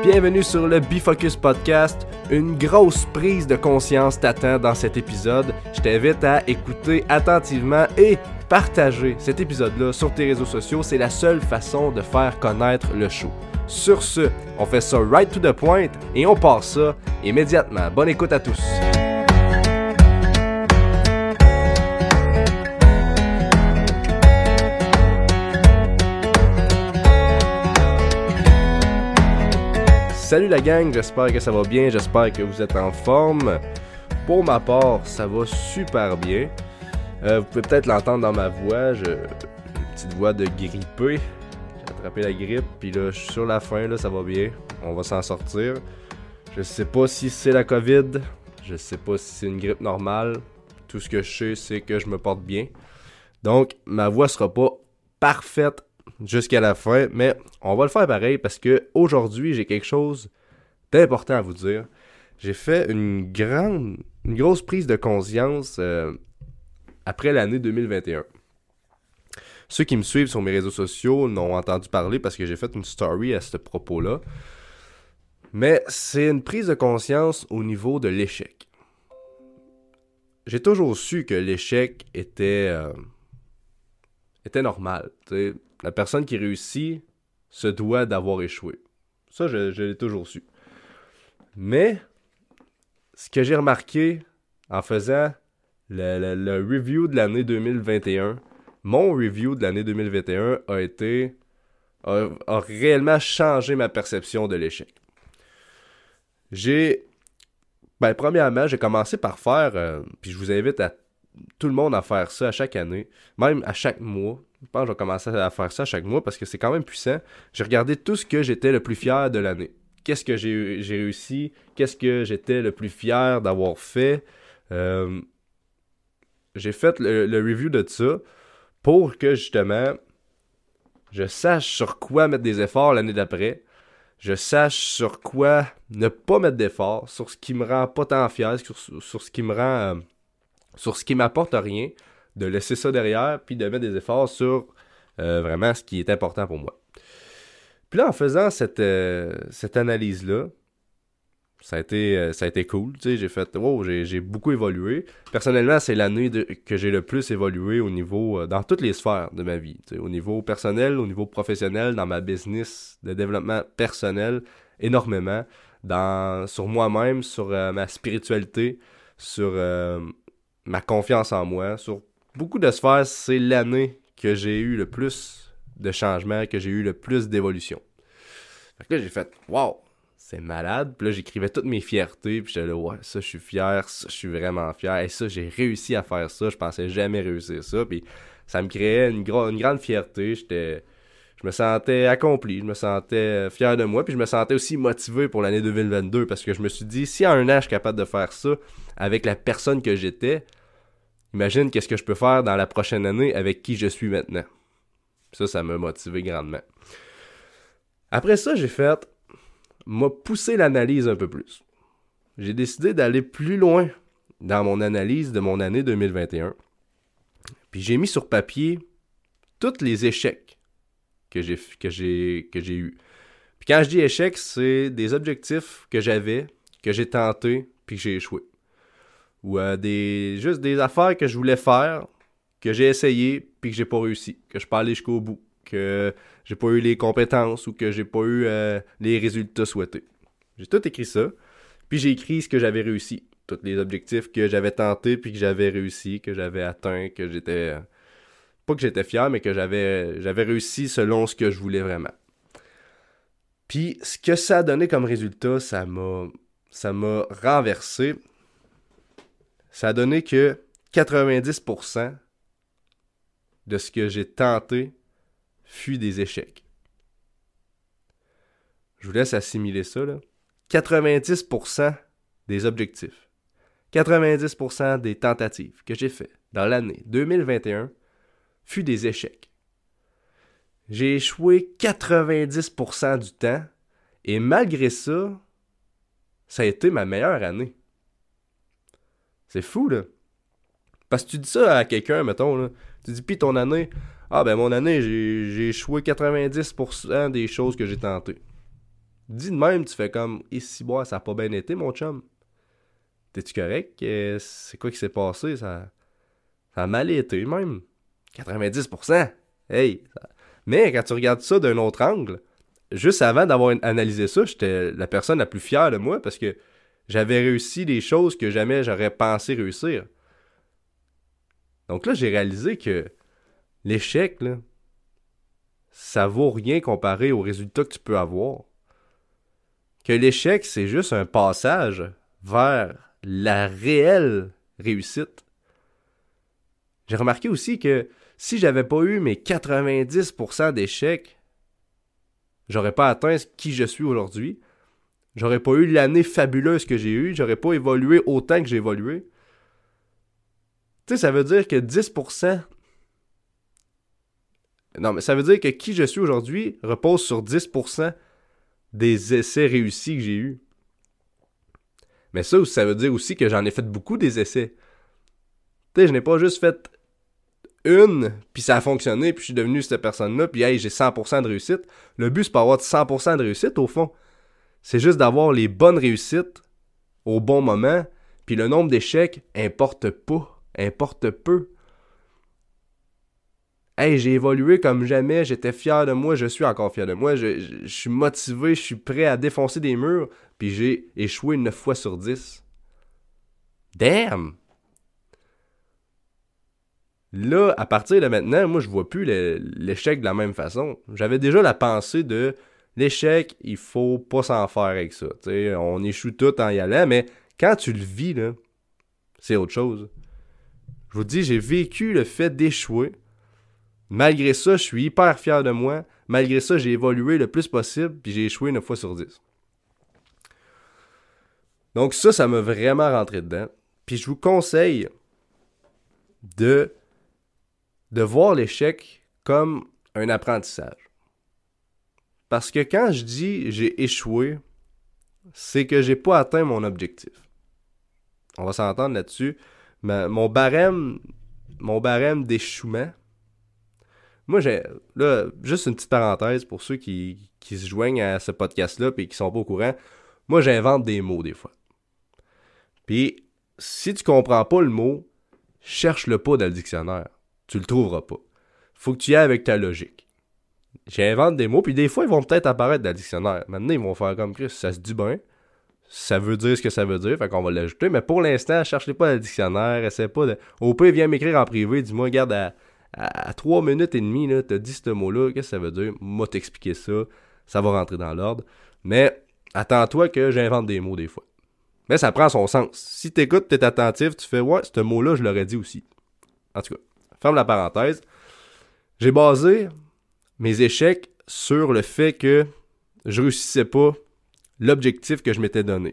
Bienvenue sur le Bifocus Podcast. Une grosse prise de conscience t'attend dans cet épisode. Je t'invite à écouter attentivement et partager cet épisode-là sur tes réseaux sociaux. C'est la seule façon de faire connaître le show. Sur ce, on fait ça right to the point et on part ça immédiatement. Bonne écoute à tous. Salut la gang, j'espère que ça va bien, j'espère que vous êtes en forme. Pour ma part, ça va super bien. Vous pouvez peut-être l'entendre dans ma voix, j'ai une petite voix de grippé. J'ai attrapé la grippe, puis là, je suis sur la fin, là, ça va bien. On va s'en sortir. Je sais pas si c'est la COVID, je sais pas si c'est une grippe normale. Tout ce que je sais, c'est que je me porte bien. Donc, ma voix sera pas parfaite jusqu'à la fin, mais on va le faire pareil parce que aujourd'hui j'ai quelque chose d'important à vous dire. J'ai fait une grosse prise de conscience après l'année 2021. Ceux qui me suivent sur mes réseaux sociaux n'ont entendu parler parce que j'ai fait une story à ce propos-là. Mais c'est une prise de conscience au niveau de l'échec. J'ai toujours su que l'échec était normal, tu sais. La personne qui réussit se doit d'avoir échoué. Ça, je l'ai toujours su. Mais, ce que j'ai remarqué en faisant le review de l'année 2021, mon review de l'année 2021 a réellement changé ma perception de l'échec. Premièrement, j'ai commencé par faire, puis je vous invite tout le monde à faire ça à chaque année, même à chaque mois. Je pense que je vais commencer à faire ça chaque mois parce que c'est quand même puissant. J'ai regardé tout ce que j'étais le plus fier de l'année. Qu'est-ce que j'ai réussi? Qu'est-ce que j'étais le plus fier d'avoir fait? J'ai fait le review de ça pour que justement je sache sur quoi mettre des efforts l'année d'après. Je sache sur quoi ne pas mettre d'efforts, sur ce qui me rend pas tant fier, sur ce qui me rend... sur ce qui m'apporte rien, de laisser ça derrière, puis de mettre des efforts sur vraiment ce qui est important pour moi. Puis là, en faisant cette analyse-là, ça a été cool, tu sais, j'ai fait, j'ai beaucoup évolué. Personnellement, c'est l'année que j'ai le plus évolué au niveau, dans toutes les sphères de ma vie, tu sais, au niveau personnel, au niveau professionnel, dans ma business de développement personnel, énormément, sur moi-même, sur ma spiritualité, sur... ma confiance en moi, sur beaucoup de sphères, c'est l'année que j'ai eu le plus de changements, que j'ai eu le plus d'évolution. Fait que là, j'ai fait « Wow, c'est malade », puis là, j'écrivais toutes mes fiertés, puis j'étais là « Ouais, ça, je suis fier, ça, je suis vraiment fier, et ça, j'ai réussi à faire ça, je pensais jamais réussir ça », puis ça me créait une grande fierté, je me sentais accompli, je me sentais fier de moi, puis je me sentais aussi motivé pour l'année 2022, parce que je me suis dit, si en un an, je suis capable de faire ça avec la personne que j'étais, imagine qu'est-ce que je peux faire dans la prochaine année avec qui je suis maintenant. Ça m'a motivé grandement. Après ça, m'a poussé l'analyse un peu plus. J'ai décidé d'aller plus loin dans mon analyse de mon année 2021. Puis j'ai mis sur papier tous les échecs que j'ai eu. Puis quand je dis échec, c'est des objectifs que j'avais, que j'ai tenté, puis que j'ai échoué. Ou juste des affaires que je voulais faire, que j'ai essayé, puis que j'ai pas réussi, que je suis pas allé jusqu'au bout, que j'ai pas eu les compétences ou que j'ai pas eu les résultats souhaités. J'ai tout écrit ça, puis j'ai écrit ce que j'avais réussi, tous les objectifs que j'avais tentés, puis que j'avais réussi, que j'avais atteint, que j'étais... Pas que j'étais fier, mais que j'avais réussi selon ce que je voulais vraiment. Puis ce que ça a donné comme résultat, ça m'a renversé. Ça a donné que 90% de ce que j'ai tenté fut des échecs. Je vous laisse assimiler ça, là. 90% des objectifs, 90% des tentatives que j'ai fait dans l'année 2021 fut des échecs. J'ai échoué 90% du temps et malgré ça, ça a été ma meilleure année. C'est fou, là. Parce que tu dis ça à quelqu'un, mettons, là. Tu dis, pis ton année, mon année, j'ai échoué 90% des choses que j'ai tentées. Dis de même, tu fais comme, ici, bois, ça a pas bien été, mon chum. T'es-tu correct? C'est quoi qui s'est passé? Ça a mal été, même. 90%. Hey! Mais quand tu regardes ça d'un autre angle, juste avant d'avoir analysé ça, j'étais la personne la plus fière de moi parce que j'avais réussi des choses que jamais j'aurais pensé réussir. Donc là, j'ai réalisé que l'échec, là, ça vaut rien comparé aux résultats que tu peux avoir. Que l'échec, c'est juste un passage vers la réelle réussite. J'ai remarqué aussi que si j'avais pas eu mes 90% d'échecs, j'aurais pas atteint qui je suis aujourd'hui. J'aurais pas eu l'année fabuleuse que j'ai eue. J'aurais pas évolué autant que j'ai évolué. Tu sais, ça veut dire que 10%... Non, mais ça veut dire que qui je suis aujourd'hui repose sur 10% des essais réussis que j'ai eus. Mais ça veut dire aussi que j'en ai fait beaucoup des essais. Tu sais, je n'ai pas juste fait une, puis ça a fonctionné, puis je suis devenu cette personne-là, puis hey, j'ai 100% de réussite. Le but, c'est pas avoir 100% de réussite, au fond. C'est juste d'avoir les bonnes réussites au bon moment, puis le nombre d'échecs importe pas, importe peu. Hey, j'ai évolué comme jamais, j'étais fier de moi, je suis encore fier de moi, je suis motivé, je suis prêt à défoncer des murs, puis j'ai échoué 9 fois sur 10. Damn! Là, à partir de maintenant, moi, je vois plus l'échec de la même façon. J'avais déjà la pensée de l'échec, il faut pas s'en faire avec ça. T'sais, on échoue tout en y allant, mais quand tu le vis, là, c'est autre chose. Je vous dis, j'ai vécu le fait d'échouer. Malgré ça, je suis hyper fier de moi. Malgré ça, j'ai évolué le plus possible, puis j'ai échoué 9 fois sur 10. Donc ça m'a vraiment rentré dedans. Puis je vous conseille de voir l'échec comme un apprentissage. Parce que quand je dis j'ai échoué, c'est que j'ai pas atteint mon objectif. On va s'entendre là-dessus. Mais mon barème d'échouement, moi, là, juste une petite parenthèse pour ceux qui se joignent à ce podcast-là et qui sont pas au courant. Moi, j'invente des mots des fois. Puis, si tu comprends pas le mot, cherche-le pas dans le dictionnaire. Tu le trouveras pas. Faut que tu y ailles avec ta logique. J'invente des mots, puis des fois, ils vont peut-être apparaître dans le dictionnaire. Maintenant, ils vont faire comme Chris, ça se dit bien. Ça veut dire ce que ça veut dire, fait qu'on va l'ajouter. Mais pour l'instant, cherchez pas dans le dictionnaire, essaie pas de... Au pire, viens m'écrire en privé, dis-moi, regarde, à 3 minutes et demie, là, t'as dit ce mot-là, qu'est-ce que ça veut dire? Moi, t'expliquer ça, ça va rentrer dans l'ordre. Mais attends-toi que j'invente des mots des fois. Mais ça prend son sens. Si t'écoutes, t'es attentif, tu fais « Ouais, ce mot-là, je l'aurais dit aussi. » En tout cas, ferme la parenthèse. J'ai basé mes échecs sur le fait que je réussissais pas l'objectif que je m'étais donné.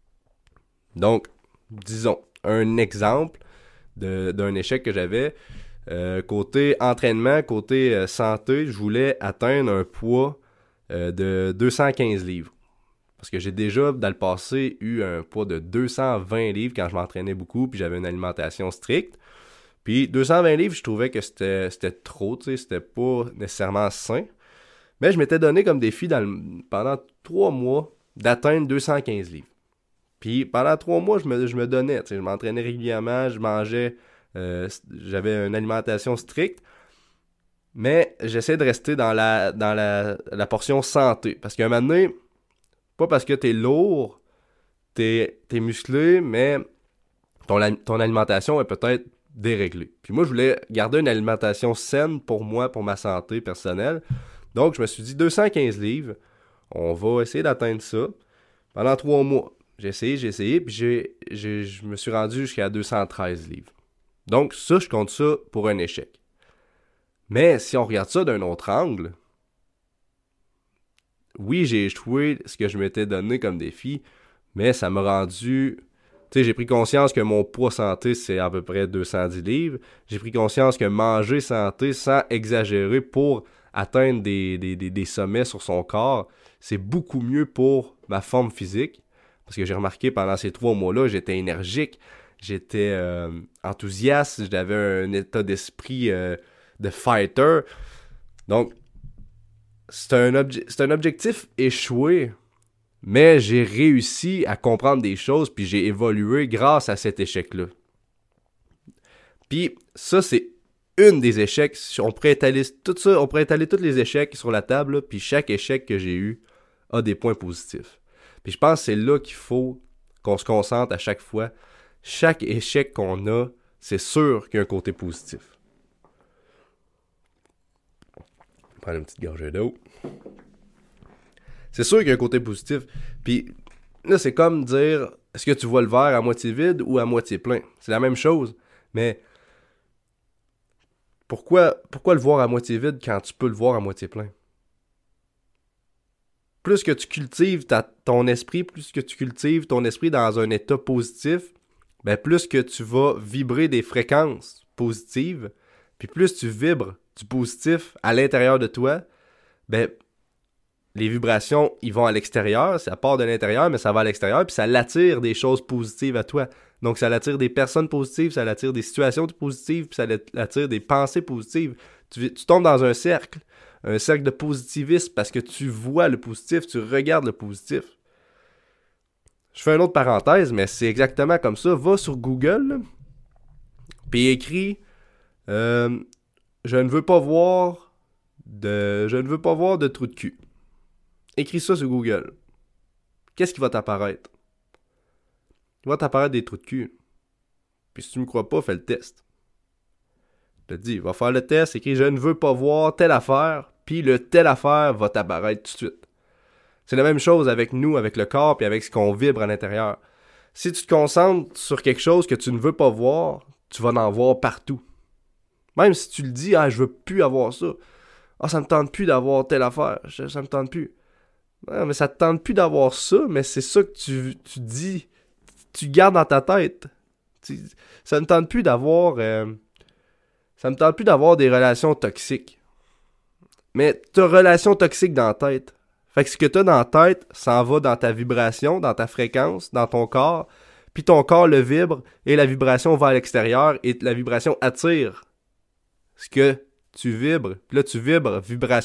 Donc, disons, un exemple d'un échec que j'avais, côté entraînement, côté santé, je voulais atteindre un poids de 215 livres. Parce que j'ai déjà, dans le passé, eu un poids de 220 livres quand je m'entraînais beaucoup, puis j'avais une alimentation stricte. Puis 220 livres, je trouvais que c'était trop, tu sais, c'était pas nécessairement sain. Mais je m'étais donné comme défi pendant 3 mois d'atteindre 215 livres. Puis pendant 3 mois, je me donnais, tu sais, je m'entraînais régulièrement, je mangeais, j'avais une alimentation stricte. Mais j'essaie de rester dans la portion santé. Parce qu'à un moment donné, pas parce que t'es lourd, t'es musclé, mais ton alimentation est peut-être déréglée. Puis moi, je voulais garder une alimentation saine pour moi, pour ma santé personnelle. Donc, je me suis dit 215 livres, on va essayer d'atteindre ça pendant 3 mois. J'ai essayé, puis je me suis rendu jusqu'à 213 livres. Donc, ça, je compte ça pour un échec. Mais si on regarde ça d'un autre angle, oui, j'ai échoué ce que je m'étais donné comme défi, mais ça m'a rendu... Tu sais, j'ai pris conscience que mon poids santé, c'est à peu près 210 livres. J'ai pris conscience que manger santé, sans exagérer, pour atteindre des sommets sur son corps, c'est beaucoup mieux pour ma forme physique. Parce que j'ai remarqué pendant ces 3 mois-là, j'étais énergique, j'étais enthousiaste, j'avais un état d'esprit de fighter. Donc, c'est un objectif échoué, Mais j'ai réussi à comprendre des choses, puis j'ai évolué grâce à cet échec-là. Puis ça, c'est une des échecs. On pourrait étaler tout ça, on pourrait étaler tous les échecs sur la table, là, puis chaque échec que j'ai eu a des points positifs. Puis je pense que c'est là qu'il faut qu'on se concentre à chaque fois. Chaque échec qu'on a, c'est sûr qu'il y a un côté positif. Je vais prendre une petite gorgée d'eau. C'est sûr qu'il y a un côté positif. Puis là, c'est comme dire, est-ce que tu vois le verre à moitié vide ou à moitié plein? C'est la même chose, mais pourquoi le voir à moitié vide quand tu peux le voir à moitié plein? Plus que tu cultives ton esprit, plus que tu cultives ton esprit dans un état positif, ben plus que tu vas vibrer des fréquences positives, puis plus tu vibres du positif à l'intérieur de toi, ben les vibrations, ils vont à l'extérieur, ça part de l'intérieur, mais ça va à l'extérieur, puis ça l'attire des choses positives à toi. Donc ça l'attire des personnes positives, ça l'attire des situations positives, puis ça l'attire des pensées positives. Tu tombes dans un cercle de positivisme parce que tu vois le positif, tu regardes le positif. Je fais une autre parenthèse, mais c'est exactement comme ça. Va sur Google, puis écris je ne veux pas voir de trou de cul. Écris ça sur Google. Qu'est-ce qui va t'apparaître? Il va t'apparaître des trous de cul. Puis si tu me crois pas, fais le test. Je te dis, va faire le test, écris « Je ne veux pas voir telle affaire », puis le « telle affaire » va t'apparaître tout de suite. C'est la même chose avec nous, avec le corps, puis avec ce qu'on vibre à l'intérieur. Si tu te concentres sur quelque chose que tu ne veux pas voir, tu vas en voir partout. Même si tu le dis « Ah, je veux plus avoir ça. Ah, ça me tente plus d'avoir telle affaire. Ça me tente plus. » Ouais, mais ça te tente plus d'avoir ça, mais c'est ça que tu dis, tu gardes dans ta tête. Ça me tente plus d'avoir des relations toxiques. Mais t'as relations toxiques dans la tête. Fait que ce que t'as dans la tête, ça en va dans ta vibration, dans ta fréquence, dans ton corps, puis ton corps le vibre, et la vibration va à l'extérieur, et la vibration attire ce que tu vibres. Puis là, tu vibres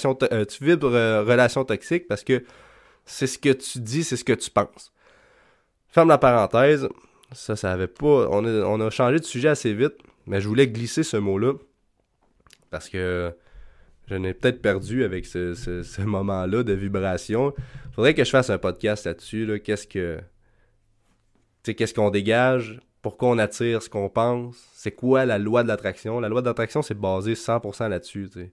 relation toxique parce que c'est ce que tu dis, c'est ce que tu penses. Ferme la parenthèse. Ça avait pas... On a changé de sujet assez vite, mais je voulais glisser ce mot-là parce que je n'ai peut-être perdu avec ce moment-là de vibration. Faudrait que je fasse un podcast là-dessus. Là. Qu'est-ce qu'on dégage? Pourquoi on attire ce qu'on pense? C'est quoi la loi de l'attraction? La loi de l'attraction, c'est basé 100% là-dessus. T'sais.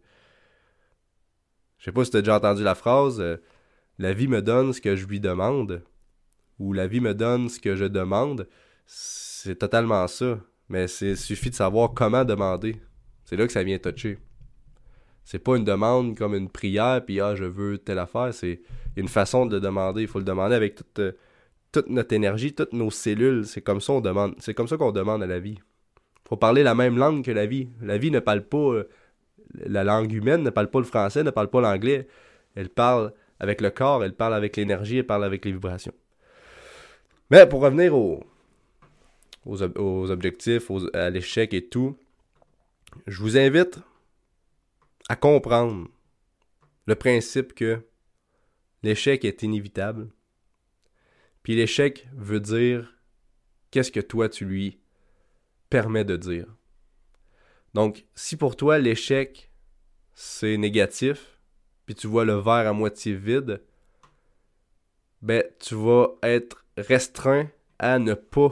Je sais pas si tu as déjà entendu la phrase la vie me donne ce que je lui demande ou la vie me donne ce que je demande. C'est totalement ça. Mais il suffit de savoir comment demander. C'est là que ça vient toucher. C'est pas une demande comme une prière, puis je veux telle affaire. C'est une façon de demander. Il faut le demander avec toute notre énergie, toutes nos cellules. C'est comme ça qu'on demande. C'est comme ça qu'on demande à la vie. Il faut parler la même langue que la vie. La vie ne parle pas la langue humaine, ne parle pas le français, ne parle pas l'anglais. Elle parle avec le corps, elle parle avec l'énergie, elle parle avec les vibrations. Mais pour revenir aux objectifs, à l'échec et tout, je vous invite à comprendre le principe que l'échec est inévitable. Puis l'échec veut dire qu'est-ce que toi tu lui permets de dire. Donc, si pour toi l'échec c'est négatif, puis tu vois le verre à moitié vide, ben tu vas être restreint à ne pas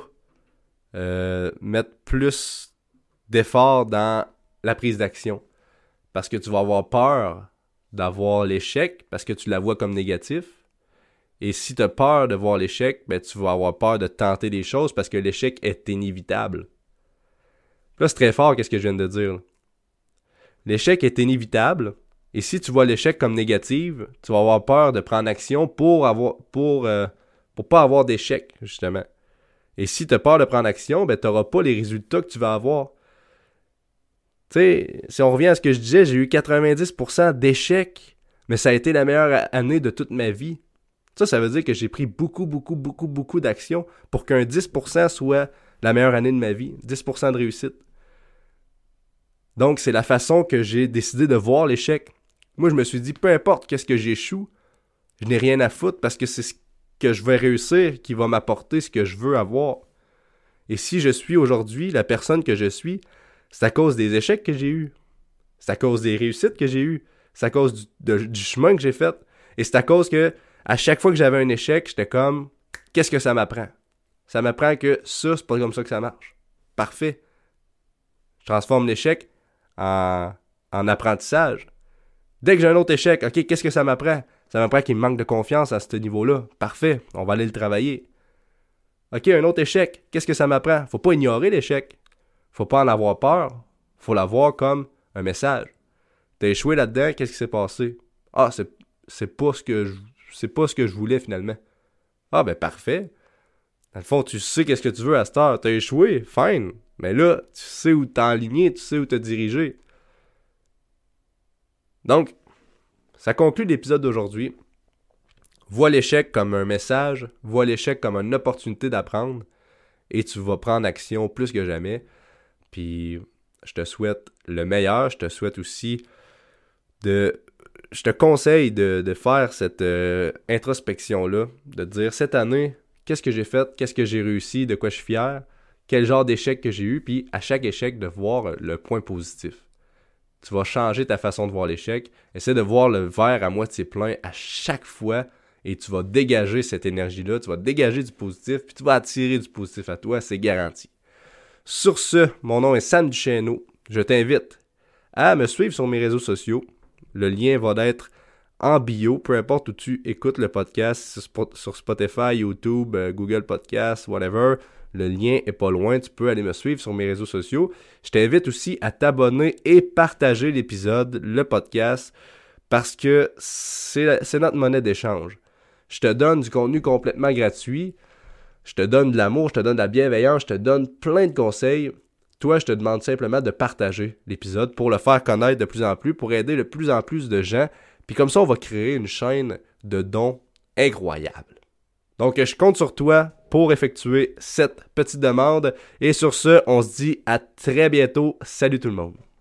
mettre plus d'efforts dans la prise d'action. Parce que tu vas avoir peur d'avoir l'échec, parce que tu la vois comme négatif. Et si tu as peur de voir l'échec, ben tu vas avoir peur de tenter des choses parce que l'échec est inévitable. Là, c'est très fort qu'est-ce que je viens de dire. L'échec est inévitable. Et si tu vois l'échec comme négatif, tu vas avoir peur de prendre action pour pas avoir d'échec, justement. Et si tu as peur de prendre action, ben tu n'auras pas les résultats que tu vas avoir. Tu sais, si on revient à ce que je disais, j'ai eu 90% d'échecs, mais ça a été la meilleure année de toute ma vie. Ça veut dire que j'ai pris beaucoup d'actions pour qu'un 10% soit la meilleure année de ma vie. 10% de réussite. Donc, c'est la façon que j'ai décidé de voir l'échec. Moi, je me suis dit, peu importe qu'est-ce que j'échoue, je n'ai rien à foutre parce que c'est que je vais réussir qui va m'apporter ce que je veux avoir. Et si je suis aujourd'hui la personne que je suis, c'est à cause des échecs que j'ai eus. C'est à cause des réussites que j'ai eues. C'est à cause du chemin que j'ai fait. Et c'est à cause que à chaque fois que j'avais un échec, j'étais comme, qu'est-ce que ça m'apprend? Ça m'apprend que ça, c'est pas comme ça que ça marche. Parfait. Je transforme l'échec en apprentissage. Dès que j'ai un autre échec, ok, qu'est-ce que ça m'apprend? Ça m'apprend qu'il me manque de confiance à ce niveau-là. Parfait, on va aller le travailler. Ok, un autre échec, qu'est-ce que ça m'apprend? Faut pas ignorer l'échec. Faut pas en avoir peur. Faut l'avoir comme un message. T'as échoué là-dedans, qu'est-ce qui s'est passé? Ah, c'est pas ce que je voulais finalement. Ah, ben parfait. Dans le fond, tu sais qu'est-ce que tu veux à cette heure. T'as échoué, fine. Mais là, tu sais où t'enligner, tu sais où te diriger. Donc, ça conclut l'épisode d'aujourd'hui. Vois l'échec comme un message, vois l'échec comme une opportunité d'apprendre et tu vas prendre action plus que jamais. Puis, je te souhaite le meilleur. Je te souhaite aussi je te conseille de faire cette introspection-là, de te dire cette année, qu'est-ce que j'ai fait, qu'est-ce que j'ai réussi, de quoi je suis fier, quel genre d'échec que j'ai eu, puis à chaque échec, de voir le point positif. Tu vas changer ta façon de voir l'échec. Essaie de voir le verre à moitié plein à chaque fois et tu vas dégager cette énergie-là, tu vas dégager du positif, puis tu vas attirer du positif à toi, c'est garanti. Sur ce, mon nom est Sam Duchesneau. Je t'invite à me suivre sur mes réseaux sociaux. Le lien va être en bio, peu importe où tu écoutes le podcast, sur Spotify, YouTube, Google Podcasts, whatever. Le lien est pas loin, tu peux aller me suivre sur mes réseaux sociaux. Je t'invite aussi à t'abonner et partager l'épisode, le podcast, parce que c'est notre monnaie d'échange. Je te donne du contenu complètement gratuit, je te donne de l'amour, je te donne de la bienveillance, je te donne plein de conseils. Toi, je te demande simplement de partager l'épisode pour le faire connaître de plus en plus, pour aider de plus en plus de gens. Puis comme ça, on va créer une chaîne de dons incroyable. Donc, je compte sur toi pour effectuer cette petite demande. Et sur ce, on se dit à très bientôt. Salut tout le monde.